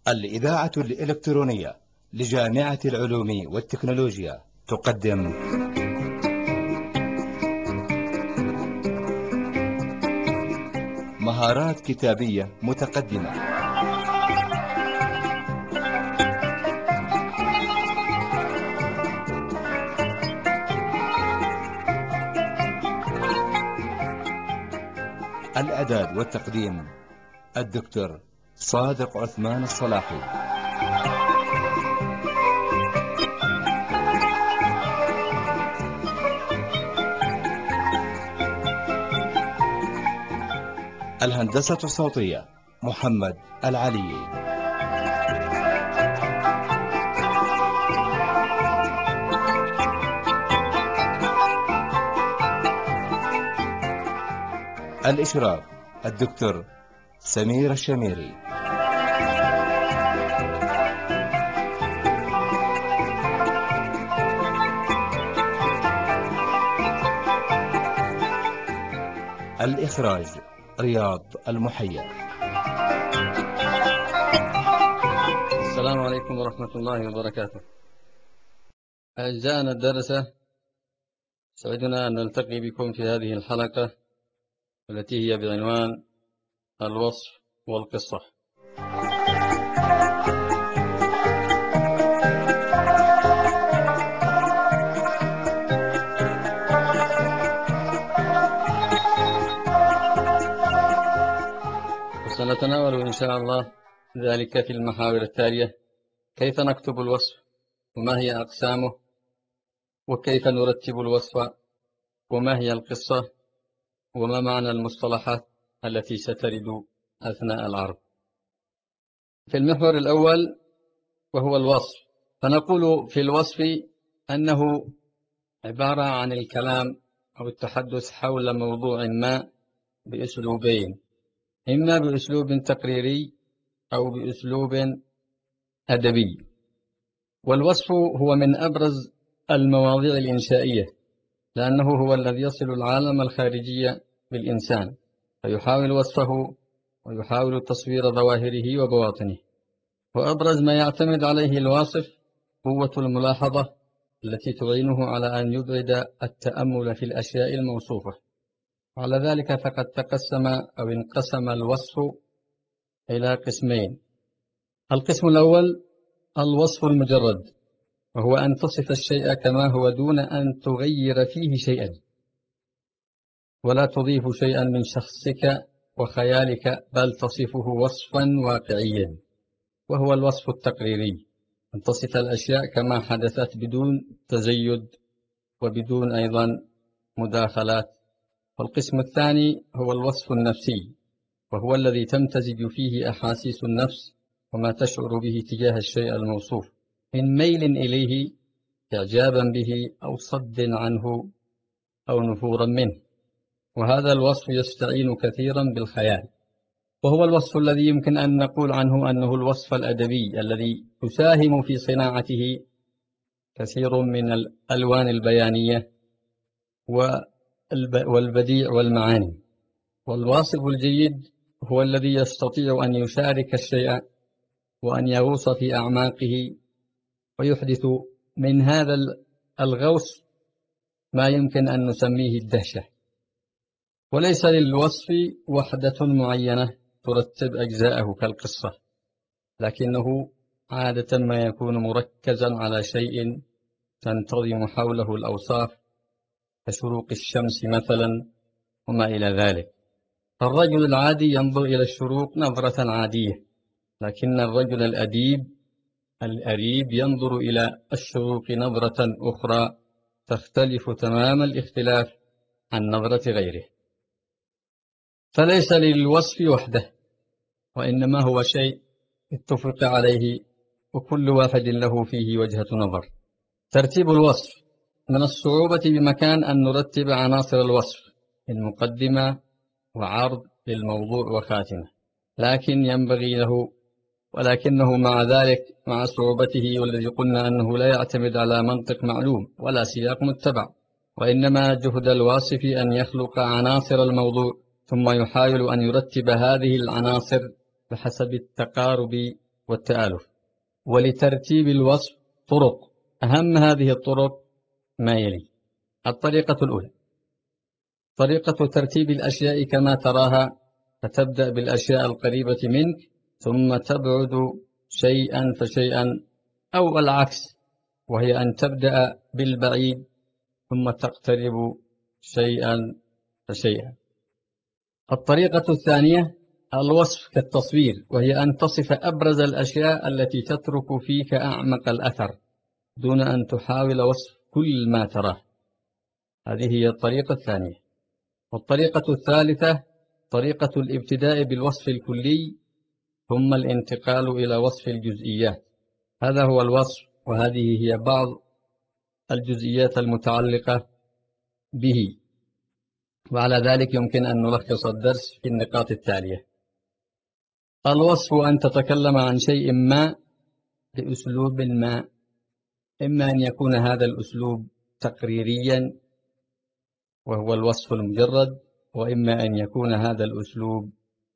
الإذاعة الإلكترونية لجامعة العلوم والتكنولوجيا تقدم مهارات كتابية متقدمة. الإعداد والتقديم الدكتور صادق عثمان الصلاحي. الهندسة الصوتية محمد العلي. الإشراف الدكتور سمير الشميري. الإخراج رياض المحيا. السلام عليكم ورحمة الله وبركاته. أعزائنا الدرسة، سعدنا أن نلتقي بكم في هذه الحلقة التي هي بعنوان الوصف والقصة. وسنتناول إن شاء الله ذلك في المحاور التالية: كيف نكتب الوصف، وما هي أقسامه، وكيف نرتب الوصف، وما هي القصة، وما معنى المصطلحات التي سترد أثناء العرض. في المحور الأول وهو الوصف، فنقول في الوصف أنه عبارة عن الكلام أو التحدث حول موضوع ما بأسلوبين، إما بأسلوب تقريري أو بأسلوب أدبي. والوصف هو من أبرز المواضيع الإنشائية، لأنه هو الذي يصل العالم الخارجي بالإنسان فيحاول وصفه ويحاول تصوير ظواهره وبواطنه. وأبرز ما يعتمد عليه الواصف قوة الملاحظة التي تعينه على أن يبعد التأمل في الأشياء الموصوفة. وعلى ذلك فقد تقسم أو انقسم الوصف إلى قسمين. القسم الأول الوصف المجرد، وهو أن تصف الشيء كما هو دون أن تغير فيه شيئا، ولا تضيف شيئا من شخصك وخيالك، بل تصفه وصفا واقعيا، وهو الوصف التقريري، أن تصف الأشياء كما حدثت بدون تزيد وبدون أيضا مداخلات. والقسم الثاني هو الوصف النفسي، وهو الذي تمتزج فيه أحاسيس النفس وما تشعر به تجاه الشيء الموصوف من ميل إليه، إعجابا به أو صد عنه أو نفورا منه. وهذا الوصف يستعين كثيرا بالخيال، وهو الوصف الذي يمكن أن نقول عنه أنه الوصف الأدبي الذي تساهم في صناعته كثير من الألوان البيانية والبديع والمعاني. والواصف الجيد هو الذي يستطيع أن يشارك الشيء وأن يغوص في أعماقه ويحدث من هذا الغوص ما يمكن أن نسميه الدهشة. وليس للوصف وحدة معينة ترتب أجزاءه كالقصة، لكنه عادة ما يكون مركزا على شيء تنتظم حوله الأوصاف كشروق الشمس مثلا وما إلى ذلك. فالرجل العادي ينظر إلى الشروق نظرة عادية، لكن الرجل الأريب ينظر إلى الشروق نظرة أخرى تختلف تمام الاختلاف عن نظرة غيره. فليس للوصف وحده، وإنما هو شيء اتفق عليه وكل واحد له فيه وجهة نظر. ترتيب الوصف: من الصعوبة بمكان أن نرتب عناصر الوصف، المقدمة وعرض للموضوع وخاتمة، ولكنه مع ذلك مع صعوبته، والذي قلنا أنه لا يعتمد على منطق معلوم ولا سياق متبع، وإنما جهد الواصف أن يخلق عناصر الموضوع ثم يحاول أن يرتب هذه العناصر بحسب التقارب والتآلف. ولترتيب الوصف طرق، أهم هذه الطرق ما يلي: الطريقة الأولى طريقة ترتيب الأشياء كما تراها، فتبدأ بالأشياء القريبة منك ثم تبعد شيئا فشيئا، أو العكس، وهي أن تبدأ بالبعيد ثم تقترب شيئا فشيئا. الطريقة الثانية الوصف كالتصوير، وهي أن تصف أبرز الأشياء التي تترك فيك أعمق الأثر دون أن تحاول وصف كل ما تراه. هذه هي الطريقة الثانية. والطريقة الثالثة طريقة الابتداء بالوصف الكلي ثم الانتقال إلى وصف الجزئيات. هذا هو الوصف، وهذه هي بعض الجزئيات المتعلقة به. وعلى ذلك يمكن أن نلخص الدرس في النقاط التالية: الوصف أن تتكلم عن شيء ما بأسلوب ما، إما أن يكون هذا الأسلوب تقريريا وهو الوصف المجرد، وإما أن يكون هذا الأسلوب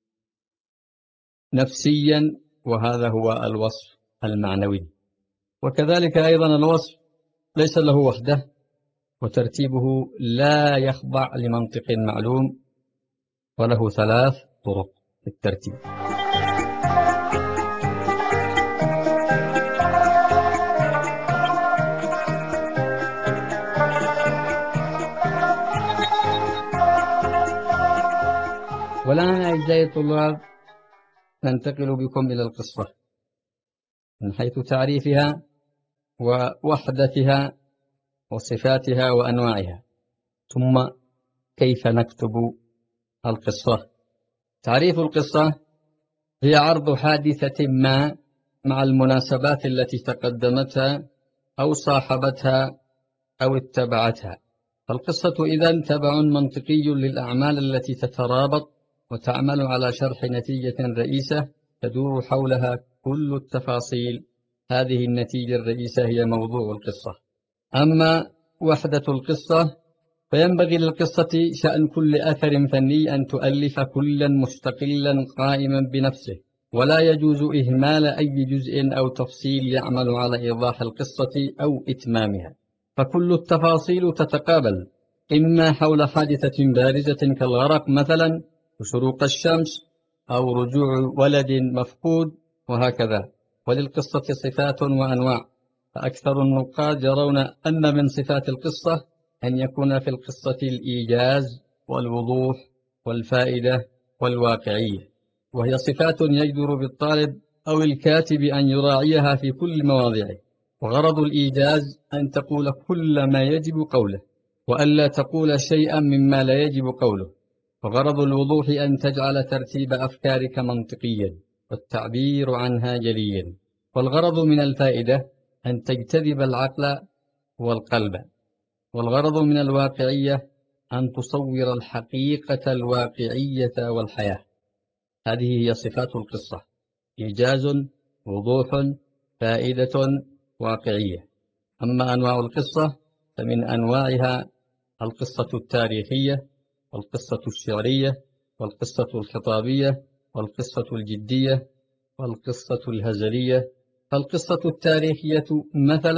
نفسيا وهذا هو الوصف المعنوي. وكذلك أيضا الوصف ليس له وحده، وترتيبه لا يخضع لمنطق معلوم، وله 3 طرق في الترتيب. والآن أعزائي الطلاب ننتقل بكم إلى القصة من حيث تعريفها ووحدتها وصفاتها وأنواعها، ثم كيف نكتب القصة. تعريف القصة هي عرض حادثة ما مع المناسبات التي تقدمتها أو صاحبتها أو اتبعتها. فالقصة إذن تبع منطقي للأعمال التي تترابط وتعمل على شرح نتيجة رئيسة تدور حولها كل التفاصيل. هذه النتيجة الرئيسة هي موضوع القصة. أما وحدة القصة فينبغي للقصة شأن كل أثر فني أن تؤلف كلا مستقلا قائما بنفسه، ولا يجوز إهمال أي جزء أو تفصيل يعمل على إيضاح القصة أو إتمامها. فكل التفاصيل تتقابل، إما حول حادثة بارزة كالغرق مثلا وشروق الشمس أو رجوع ولد مفقود وهكذا. وللقصة صفات وأنواع، فأكثر النقاد يرون أن من صفات القصة أن يكون في القصة الإيجاز والوضوح والفائدة والواقعية، وهي صفات يجدر بالطالب أو الكاتب أن يراعيها في كل مواضعه. وغرض الإيجاز أن تقول كل ما يجب قوله، وألا تقول شيئا مما لا يجب قوله. وغرض الوضوح أن تجعل ترتيب أفكارك منطقيا والتعبير عنها جليا. والغرض من الفائدة أن تجتذب العقل والقلب. والغرض من الواقعية أن تصور الحقيقة الواقعية والحياة. هذه هي صفات القصة: إيجاز، وضوح، فائدة، واقعية. أما أنواع القصة فمن أنواعها القصة التاريخية، والقصة الشعرية، والقصة الخطابية، والقصة الجدية، والقصة الهزلية. فالقصة التاريخية مثلا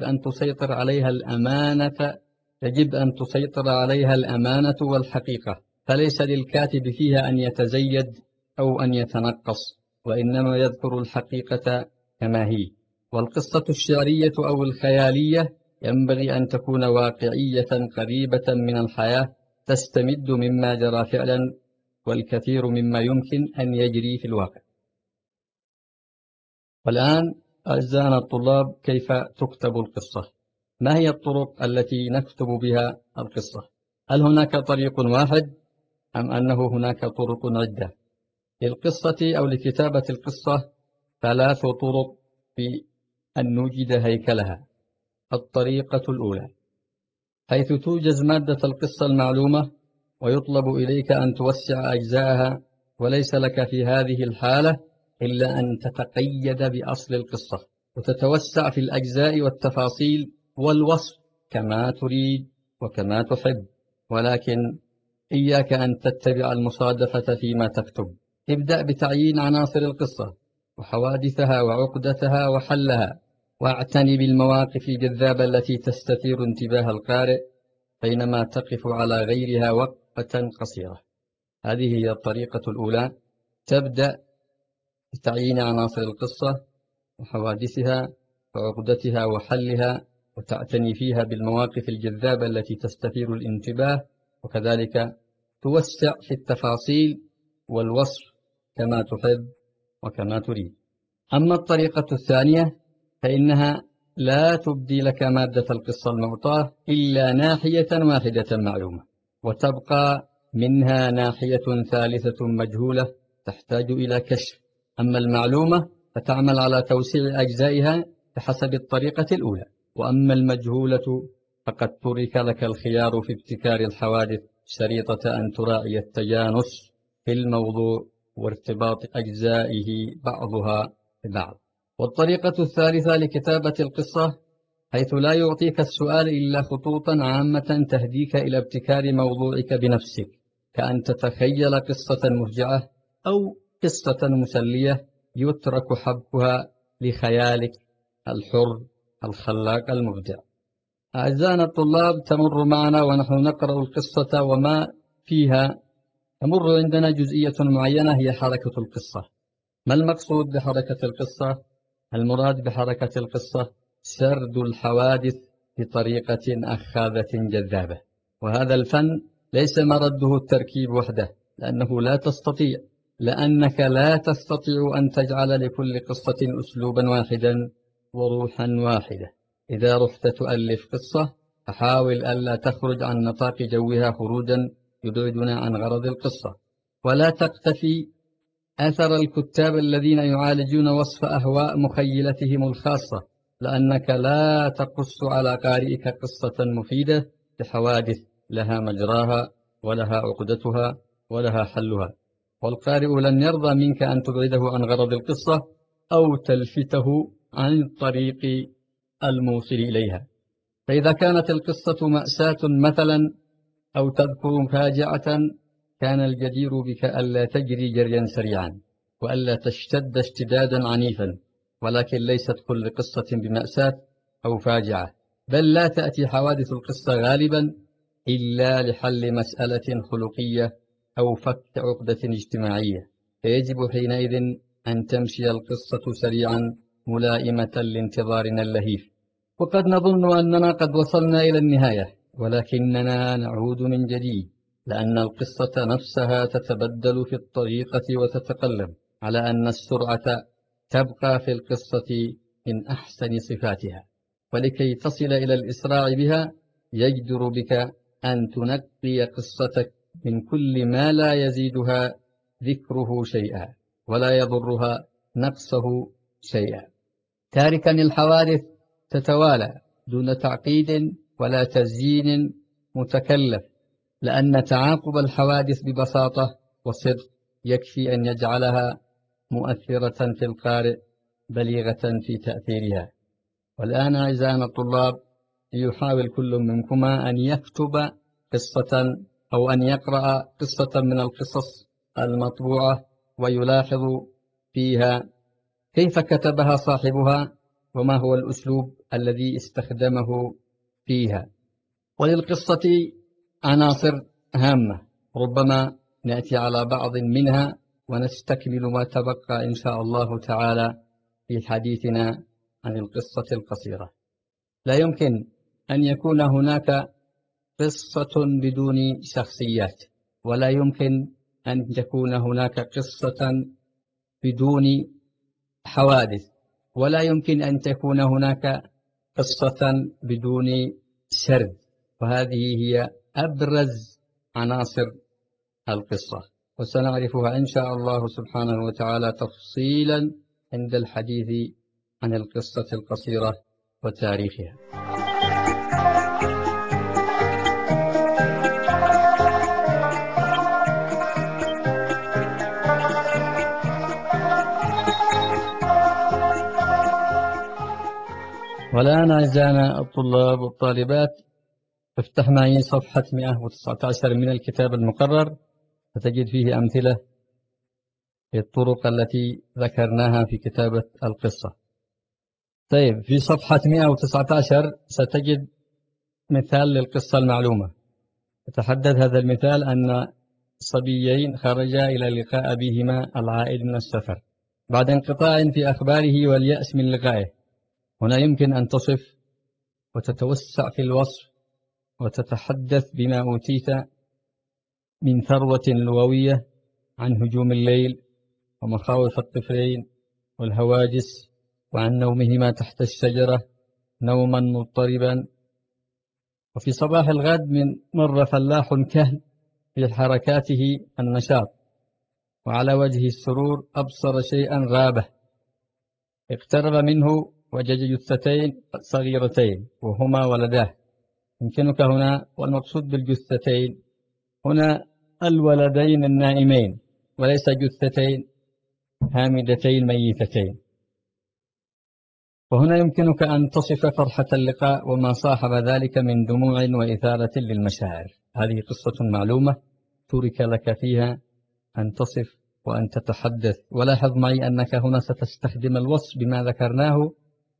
يجب أن تسيطر عليها الأمانة والحقيقة، فليس للكاتب فيها أن يتزيد أو أن يتنقص، وإنما يذكر الحقيقة كما هي. والقصة الشعرية أو الخيالية ينبغي أن تكون واقعية قريبة من الحياة، تستمد مما جرى فعلا والكثير مما يمكن أن يجري في الواقع. والآن أعزائنا الطلاب، كيف تكتب القصة؟ ما هي الطرق التي نكتب بها القصة؟ هل هناك طريق واحد أم أنه هناك طرق عدة؟ للقصة أو لكتابة القصة 3 طرق في أن نوجد هيكلها. الطريقة الأولى حيث توجز مادة القصة المعلومة ويطلب إليك أن توسع أجزاءها، وليس لك في هذه الحالة إلا أن تتقيد بأصل القصة وتتوسع في الأجزاء والتفاصيل والوصف كما تريد وكما تحب، ولكن إياك أن تتبع المصادفة فيما تكتب. ابدأ بتعيين عناصر القصة وحوادثها وعقدتها وحلها، واعتني بالمواقف الجذابة التي تستثير انتباه القارئ بينما تقف على غيرها وقفة قصيرة. هذه هي الطريقة الأولى، تبدأ بتعيين عناصر القصة وحوادثها وعقدتها وحلها، وتعتني فيها بالمواقف الجذابة التي تستثير الانتباه، وكذلك توسع في التفاصيل والوصف كما تحب وكما تريد. أما الطريقة الثانية فإنها لا تبدي لك مادة القصة المعطاة إلا ناحية واحدة معلومة، وتبقى منها ناحية ثالثة مجهولة تحتاج إلى كشف. أما المعلومة فتعمل على توسيع أجزائها بحسب الطريقة الأولى، وأما المجهولة فقد ترك لك الخيار في ابتكار الحوادث شريطة أن تراعي التجانس في الموضوع وارتباط أجزائه بعضها ببعض. والطريقة الثالثة لكتابة القصة حيث لا يعطيك السؤال إلا خطوطا عامة تهديك إلى ابتكار موضوعك بنفسك، كأن تتخيل قصة مفجعة أو قصة مسلية يترك حبكها لخيالك الحر الخلاق المبدع. أعزائنا الطلاب، تمر معنا ونحن نقرأ القصة وما فيها تمر عندنا جزئية معينة هي حركة القصة. ما المقصود بحركة القصة؟ المراد بحركة القصة سرد الحوادث بطريقة أخاذة جذابة، وهذا الفن ليس مرده التركيب وحده، لأنك لا تستطيع أن تجعل لكل قصة أسلوبا واحدا وروحا واحدة. إذا رحت تؤلف قصة فحاول ألا تخرج عن نطاق جوها خروجا يبعدنا عن غرض القصة، ولا تقتفي أثر الكتاب الذين يعالجون وصف أهواء مخيلتهم الخاصة، لأنك لا تقص على قارئك قصة مفيدة بحوادث لها مجراها ولها عقدتها ولها حلها، والقارئ لن يرضى منك أن تبعده عن غرض القصة أو تلفته عن الطريق الموصل إليها. فإذا كانت القصة مأساة مثلا أو تذكر فاجعة، كان الجدير بك ألا تجري جريا سريعا وألا تشتد اشتدادا عنيفا، ولكن ليست كل قصة بمأساة أو فاجعة، بل لا تأتي حوادث القصة غالبا إلا لحل مسألة خلقية أو فك عقدة اجتماعية، فيجب حينئذ أن تمشي القصة سريعا ملائمة لانتظارنا اللهيف. وقد نظن أننا قد وصلنا إلى النهاية، ولكننا نعود من جديد، لأن القصة نفسها تتبدل في الطريقة وتتقلب، على أن السرعة تبقى في القصة من أحسن صفاتها، ولكي تصل إلى الإسراع بها يجدر بك أن تنقي قصتك من كل ما لا يزيدها ذكره شيئا ولا يضرها نقصه شيئا، تاركا الحوادث تتوالى دون تعقيد ولا تزيين متكلف، لأن تعاقب الحوادث ببساطة وصدق يكفي أن يجعلها مؤثرة في القارئ بليغة في تأثيرها. والآن أعزائنا الطلاب، ليحاول كل منكما أن يكتب قصة أو أن يقرأ قصة من القصص المطبوعة ويلاحظ فيها كيف كتبها صاحبها وما هو الأسلوب الذي استخدمه فيها. وللقصة عناصر هامة ربما نأتي على بعض منها ونستكمل ما تبقى إن شاء الله تعالى في حديثنا عن القصة القصيرة. لا يمكن أن يكون هناك قصة بدون شخصيات، ولا يمكن أن تكون هناك قصة بدون حوادث، ولا يمكن أن تكون هناك قصة بدون سرد، وهذه هي أبرز عناصر القصة، وسنعرفها إن شاء الله سبحانه وتعالى تفصيلا عند الحديث عن القصة القصيرة وتاريخها. والآن أعزائنا الطلاب والطالبات، افتح معي صفحة 119 من الكتاب المقرر، فتجد فيه أمثلة الطرق التي ذكرناها في كتابة القصة. طيب، في صفحة 119 ستجد مثال للقصة المعلومة. يتحدث هذا المثال أن صبيين خرجا إلى لقاء أبيهما العائد من السفر بعد انقطاع في أخباره واليأس من لقائه. هنا يمكن أن تصف وتتوسع في الوصف وتتحدث بما أوتيت من ثروة لغوية عن هجوم الليل ومخاوف الطفلين والهواجس، وعن نومهما تحت الشجرة نوما مضطربا. وفي صباح الغد مر فلاح كهل في حركاته النشاط، وعلى وجهه السرور أبصر شيئا غابه. اقترب منه وجد جثتين صغيرتين وهما ولداه. يمكنك هنا، والمقصود بالجثتين هنا الولدين النائمين، وليس جثتين هامدتين ميتتين. وهنا يمكنك أن تصف فرحة اللقاء وما صاحب ذلك من دموع وإثارة للمشاعر. هذه قصة معلومة ترك لك فيها أن تصف وأن تتحدث. ولاحظ معي أنك هنا ستستخدم الوصف بما ذكرناه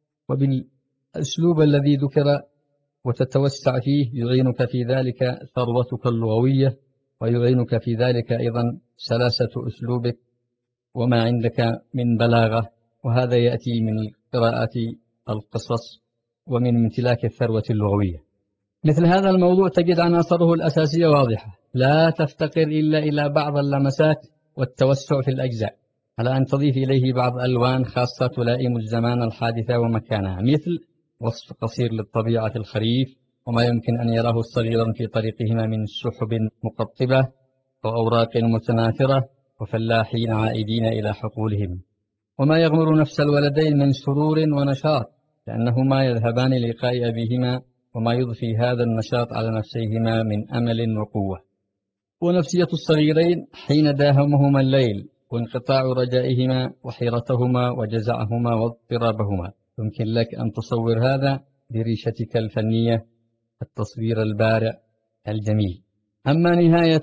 وبالأسلوب الذي ذكر، وتتوسع فيه. يعينك في ذلك ثروتك اللغوية، ويعينك في ذلك أيضا سلاسة أسلوبك وما عندك من بلاغة. وهذا يأتي من قراءة القصص ومن امتلاك الثروة اللغوية. مثل هذا الموضوع تجد عناصره الأساسية واضحة، لا تفتقر إلا إلى بعض اللمسات والتوسع في الأجزاء، على أن تضيف إليه بعض ألوان خاصة تلائم الزمان الحادثة ومكانها، مثل وصف قصير للطبيعة الخريف وما يمكن أن يراه الصغيران في طريقهما من سحب مقطبة وأوراق متناثرة وفلاحين عائدين إلى حقولهم، وما يغمر نفس الولدين من سرور ونشاط لأنهما يذهبان للقاء أبيهما، وما يضفي هذا النشاط على نفسيهما من أمل وقوة. ونفسية الصغيرين حين داهمهما الليل وانقطاع رجائهما وحيرتهما وجزعهما واضطرابهما. يمكن لك أن تصور هذا بريشتك الفنية، التصوير البارع الجميل. أما نهاية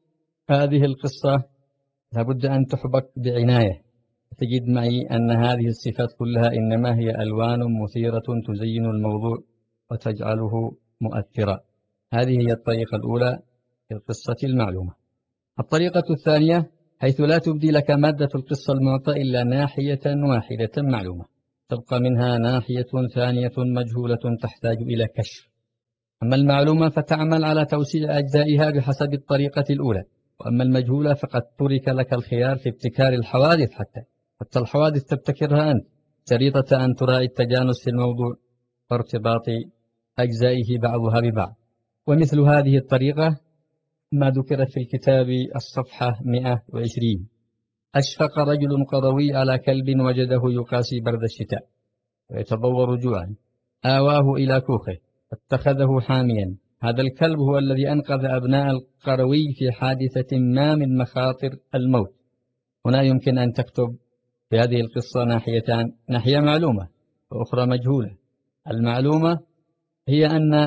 هذه القصة لابد أن تحبك بعناية. تجد معي أن هذه الصفات كلها إنما هي ألوان مثيرة تزين الموضوع وتجعله مؤثرا. هذه هي الطريقة الأولى في القصة المعلومة. الطريقة الثانية حيث لا تبدي لك مادة القصة المعطى إلا ناحية واحدة معلومة، تبقى منها ناحية ثانية مجهولة تحتاج إلى كشف. أما المعلومة فتعمل على توسيع أجزائها بحسب الطريقة الأولى، وأما المجهولة فقد ترك لك الخيار في ابتكار الحوادث. حتى الحوادث تبتكرها أنت، شريطة أن تراعي التجانس في الموضوع وارتباط أجزائه بعضها ببعض. ومثل هذه الطريقة ما ذكرت في الكتاب الصفحة 120. أشفق رجل قروي على كلب وجده يقاسي برد الشتاء ويتضور جوعا، آواه إلى كوخه فاتخذه حاميا. هذا الكلب هو الذي أنقذ أبناء القروي في حادثة ما من مخاطر الموت. هنا يمكن أن تكتب في هذه القصة ناحيتان، ناحية معلومة وأخرى مجهولة. المعلومة هي أن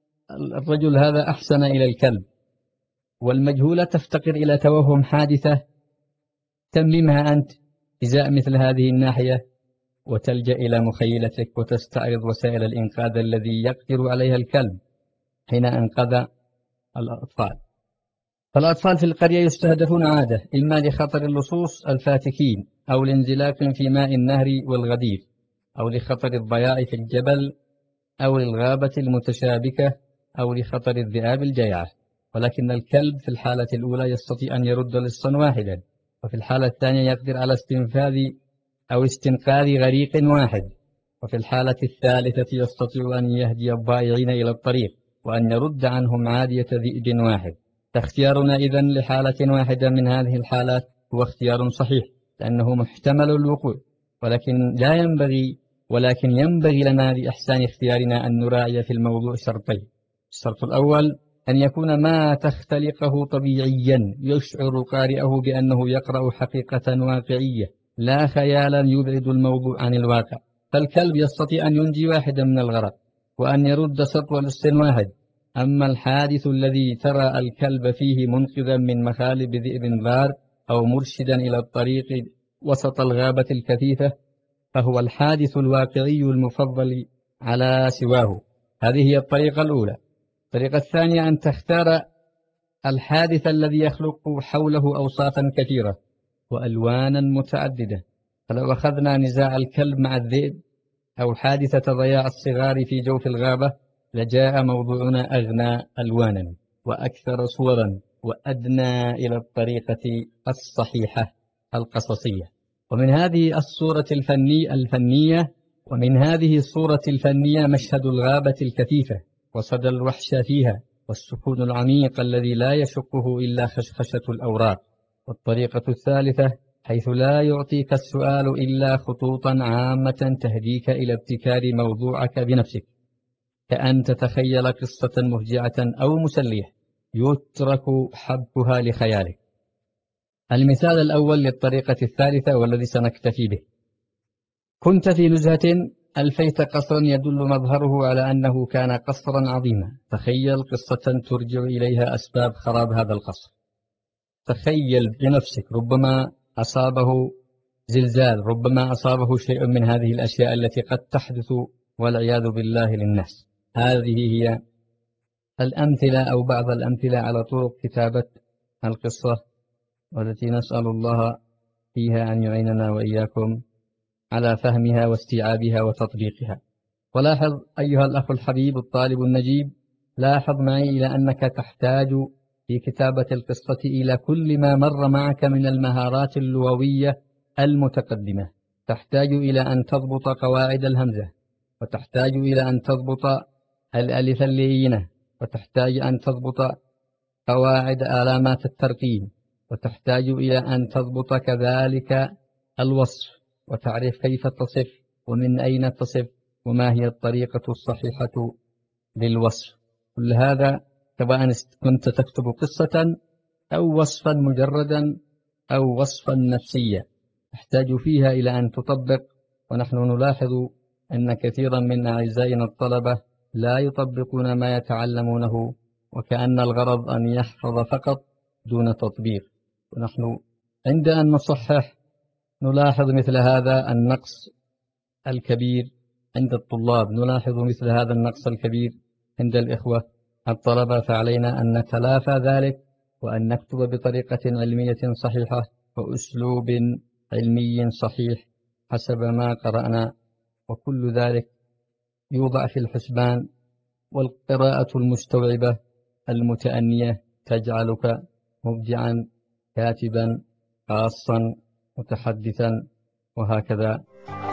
الرجل هذا أحسن إلى الكلب، والمجهولة تفتقر إلى توهم حادثة تممها أنت إزاء مثل هذه الناحية، وتلجأ إلى مخيلتك وتستعرض وسائل الإنقاذ الذي يقدر عليها الكلب حين أنقذ الأطفال. فالأطفال في القرية يستهدفون عادة إما لخطر اللصوص الفاتكين، أو لانزلاق في ماء النهر والغدير، أو لخطر الضياع في الجبل، أو للغابة المتشابكة، أو لخطر الذئاب الجيعة. ولكن الكلب في الحالة الأولى يستطيع أن يرد لصا واحدا، وفي الحالة الثانية يقدر على استنقاذ غريق واحد، وفي الحالة الثالثة يستطيع أن يهدي الضائعين إلى الطريق وأن يرد عنهم عادية ذئب واحد. فاختيارنا إذن لحالة واحدة من هذه الحالات هو اختيار صحيح لأنه محتمل الوقوع، ولكن ينبغي لنا لإحسان اختيارنا أن نراعي في الموضوع شرطين. الشرط الأول أن يكون ما تختلقه طبيعيا يشعر قارئه بأنه يقرأ حقيقة واقعية لا خيالا يبعد الموضوع عن الواقع. فالكلب يستطيع أن ينجي واحدا من الغرق وأن يرد سطو لص واحد. أما الحادث الذي ترى الكلب فيه منقذا من مخالب ذئب ضار أو مرشدا إلى الطريق وسط الغابة الكثيفة، فهو الحادث الواقعي المفضل على سواه. هذه هي الطريقة الأولى. الطريقة الثانية أن تختار الحادث الذي يخلق حوله أوصافا كثيرة وألوانا متعددة. فلو أخذنا نزاع الكلب مع الذئب أو حادثة ضياع الصغار في جوف الغابة، لجاء موضوعنا أغنى ألوانا وأكثر صورا وأدنى إلى الطريقة الصحيحة القصصية. ومن هذه الصورة الفنية مشهد الغابة الكثيفة وصدى الوحش فيها والسكون العميق الذي لا يشقه إلا خشخشة الأوراق. والطريقة الثالثة حيث لا يعطيك السؤال إلا خطوطا عامة تهديك إلى ابتكار موضوعك بنفسك، كأن تتخيل قصة مفجعة أو مسلية يترك حبكها لخيالك. المثال الأول للطريقة الثالثة والذي سنكتفي به: كنت في نزهة ألفيت قصرا يدل مظهره على أنه كان قصرا عظيما. تخيل قصة ترجع إليها أسباب خراب هذا القصر. تخيل بنفسك ربما أصابه زلزال، ربما أصابه شيء من هذه الأشياء التي قد تحدث والعياذ بالله للناس. هذه هي الأمثلة أو بعض الأمثلة على طرق كتابة القصة، والتي نسأل الله فيها أن يعيننا وإياكم على فهمها واستيعابها وتطبيقها. ولاحظ أيها الأخ الحبيب الطالب النجيب، لاحظ معي إلى أنك تحتاج في كتابة القصة إلى كل ما مر معك من المهارات اللغوية المتقدمة. تحتاج إلى أن تضبط قواعد الهمزة، وتحتاج إلى أن تضبط الألف اللينة، وتحتاج أن تضبط قواعد علامات الترقيم، وتحتاج إلى أن تضبط كذلك الوصف، وتعرف كيف تصف ومن أين تصف وما هي الطريقة الصحيحة للوصف. كل هذا سواء كنت تكتب قصة أو وصفا مجردا أو وصفا نفسيا تحتاج فيها إلى أن تطبق. ونحن نلاحظ أن كثيرا من أعزائنا الطلبة لا يطبقون ما يتعلمونه، وكأن الغرض أن يحفظ فقط دون تطبيق. ونحن عند أن نصحح نلاحظ مثل هذا النقص الكبير عند الطلاب، نلاحظ مثل هذا النقص الكبير عند الإخوة الطلبة. فعلينا أن نتلافى ذلك وأن نكتب بطريقة علمية صحيحة وأسلوب علمي صحيح حسب ما قرأنا، وكل ذلك يوضع في الحسبان. والقراءة المستوعبة المتأنية تجعلك مبدعا كاتبا خاصا متحدثا وهكذا.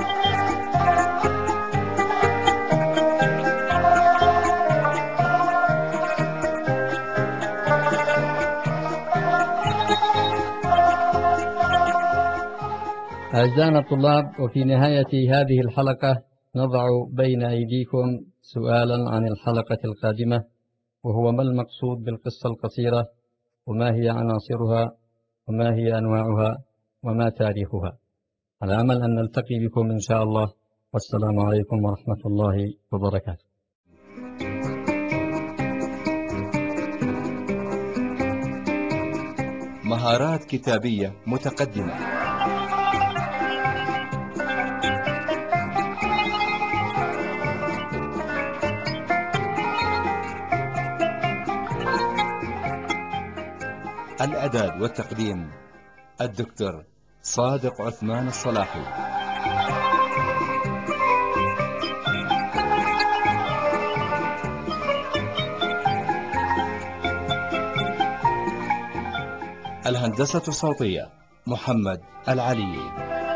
أعزائنا الطلاب، وفي نهاية هذه الحلقة نضع بين أيديكم سؤالا عن الحلقة القادمة، وهو: ما المقصود بالقصة القصيرة؟ وما هي عناصرها؟ وما هي أنواعها؟ وما تاريخها؟ على أمل أن نلتقي بكم إن شاء الله، والسلام عليكم ورحمة الله وبركاته. مهارات كتابية متقدمة. الإعداد والتقديم الدكتور صادق عثمان الصلاحي. الهندسة الصوتية محمد العلي.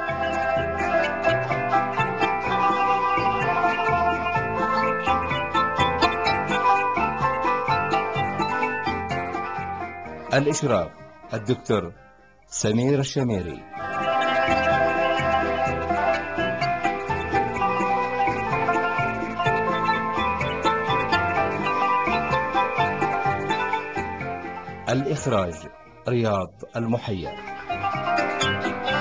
الإشراف الدكتور سمير الشميري. الإخراج رياض المحيا.